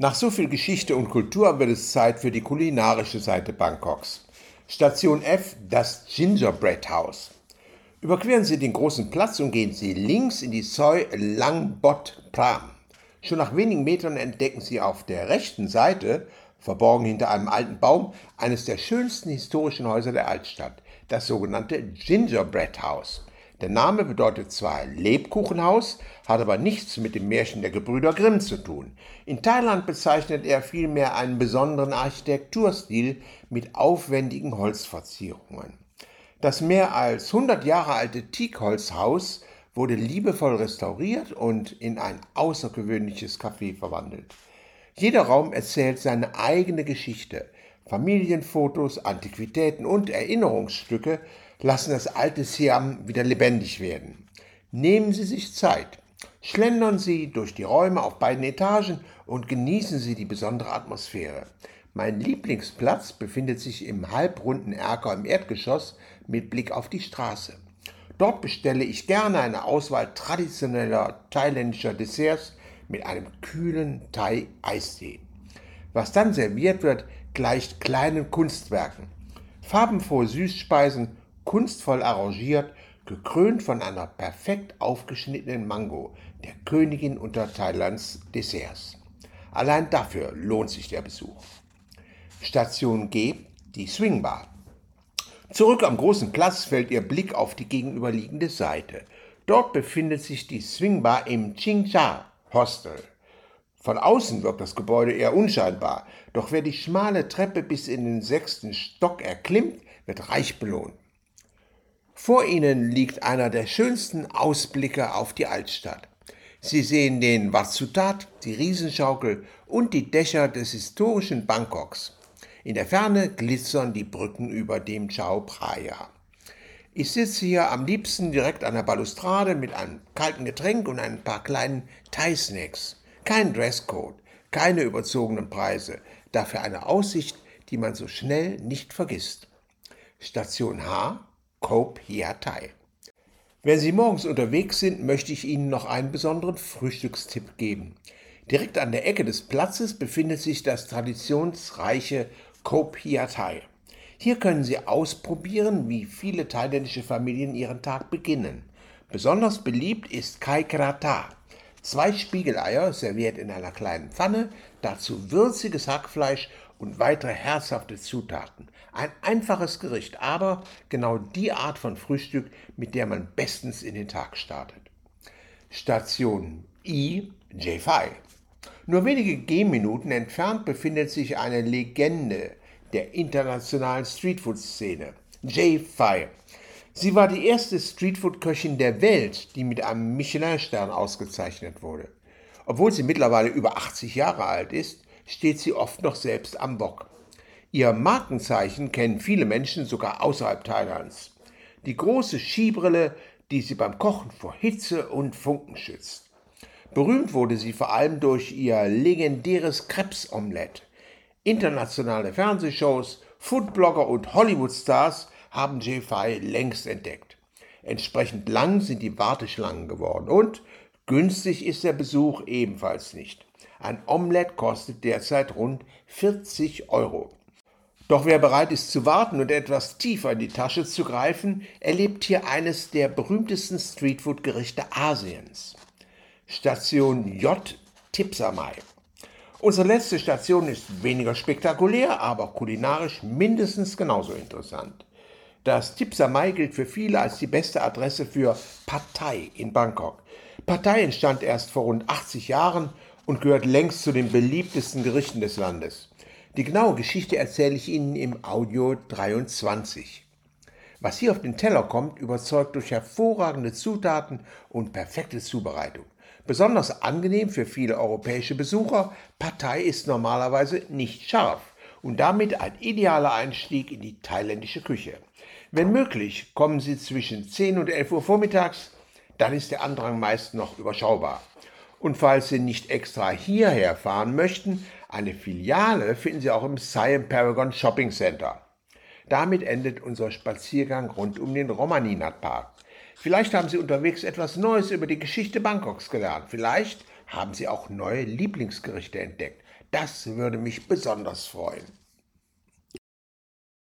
Nach so viel Geschichte und Kultur wird es Zeit für die kulinarische Seite Bangkoks. Station F, das Gingerbread House. Überqueren Sie den großen Platz und gehen Sie links in die Soi Lang Bot Pram. Schon nach wenigen Metern entdecken Sie auf der rechten Seite, verborgen hinter einem alten Baum, eines der schönsten historischen Häuser der Altstadt, das sogenannte Gingerbread House. Der Name bedeutet zwar Lebkuchenhaus, hat aber nichts mit dem Märchen der Gebrüder Grimm zu tun. In Thailand bezeichnet er vielmehr einen besonderen Architekturstil mit aufwendigen Holzverzierungen. Das mehr als 100 Jahre alte Teakholzhaus wurde liebevoll restauriert und in ein außergewöhnliches Café verwandelt. Jeder Raum erzählt seine eigene Geschichte. Familienfotos, Antiquitäten und Erinnerungsstücke lassen das alte Siam wieder lebendig werden. Nehmen Sie sich Zeit. Schlendern Sie durch die Räume auf beiden Etagen und genießen Sie die besondere Atmosphäre. Mein Lieblingsplatz befindet sich im halbrunden Erker im Erdgeschoss mit Blick auf die Straße. Dort bestelle ich gerne eine Auswahl traditioneller thailändischer Desserts mit einem kühlen Thai-Eistee. Was dann serviert wird, gleicht kleinen Kunstwerken. Farbenfrohe Süßspeisen, kunstvoll arrangiert, gekrönt von einer perfekt aufgeschnittenen Mango, der Königin unter Thailands Desserts. Allein dafür lohnt sich der Besuch. Station G, die Swingbar. Zurück am großen Platz fällt Ihr Blick auf die gegenüberliegende Seite. Dort befindet sich die Swingbar im Ching Cha Hostel. Von außen wirkt das Gebäude eher unscheinbar, doch wer die schmale Treppe bis in den 6. Stock erklimmt, wird reich belohnt. Vor Ihnen liegt einer der schönsten Ausblicke auf die Altstadt. Sie sehen den Wat Sutat, die Riesenschaukel und die Dächer des historischen Bangkoks. In der Ferne glitzern die Brücken über dem Chao Phraya. Ich sitze hier am liebsten direkt an der Balustrade mit einem kalten Getränk und ein paar kleinen Thai-Snacks. Kein Dresscode, keine überzogenen Preise, dafür eine Aussicht, die man so schnell nicht vergisst. Station H, Koh Phi Thai. Wenn Sie morgens unterwegs sind, möchte ich Ihnen noch einen besonderen Frühstückstipp geben. Direkt an der Ecke des Platzes befindet sich das traditionsreiche Koh Phi Thai. Hier können Sie ausprobieren, wie viele thailändische Familien ihren Tag beginnen. Besonders beliebt ist Kai Krata. 2 Spiegeleier serviert in einer kleinen Pfanne, dazu würziges Hackfleisch und weitere herzhafte Zutaten. Ein einfaches Gericht, aber genau die Art von Frühstück, mit der man bestens in den Tag startet. Station I, J5. Nur wenige Gehminuten entfernt befindet sich eine Legende der internationalen Streetfood-Szene, J5. Sie war die erste Streetfood-Köchin der Welt, die mit einem Michelin-Stern ausgezeichnet wurde. Obwohl sie mittlerweile über 80 Jahre alt ist, steht sie oft noch selbst am Wok. Ihr Markenzeichen kennen viele Menschen sogar außerhalb Thailands. Die große Skibrille, die sie beim Kochen vor Hitze und Funken schützt. Berühmt wurde sie vor allem durch ihr legendäres Krebsomelett. Internationale Fernsehshows, Foodblogger und Hollywood-Stars haben J5 längst entdeckt. Entsprechend lang sind die Warteschlangen geworden und günstig ist der Besuch ebenfalls nicht. Ein Omelett kostet derzeit rund 40 Euro. Doch wer bereit ist zu warten und etwas tiefer in die Tasche zu greifen, erlebt hier eines der berühmtesten Streetfood-Gerichte Asiens. Station J, Thip Samai. Unsere letzte Station ist weniger spektakulär, aber kulinarisch mindestens genauso interessant. Das Thip Samai gilt für viele als die beste Adresse für Pad Thai in Bangkok. Pad Thai entstand erst vor rund 80 Jahren und gehört längst zu den beliebtesten Gerichten des Landes. Die genaue Geschichte erzähle ich Ihnen im Audio 23. Was hier auf den Teller kommt, überzeugt durch hervorragende Zutaten und perfekte Zubereitung. Besonders angenehm für viele europäische Besucher, Pad Thai ist normalerweise nicht scharf und damit ein idealer Einstieg in die thailändische Küche. Wenn möglich, kommen Sie zwischen 10 und 11 Uhr vormittags, dann ist der Andrang meist noch überschaubar. Und falls Sie nicht extra hierher fahren möchten, eine Filiale finden Sie auch im Siam Paragon Shopping Center. Damit endet unser Spaziergang rund um den Romaninath Park. Vielleicht haben Sie unterwegs etwas Neues über die Geschichte Bangkoks gelernt. Vielleicht Haben Sie auch neue Lieblingsgerichte entdeckt? Das würde mich besonders freuen.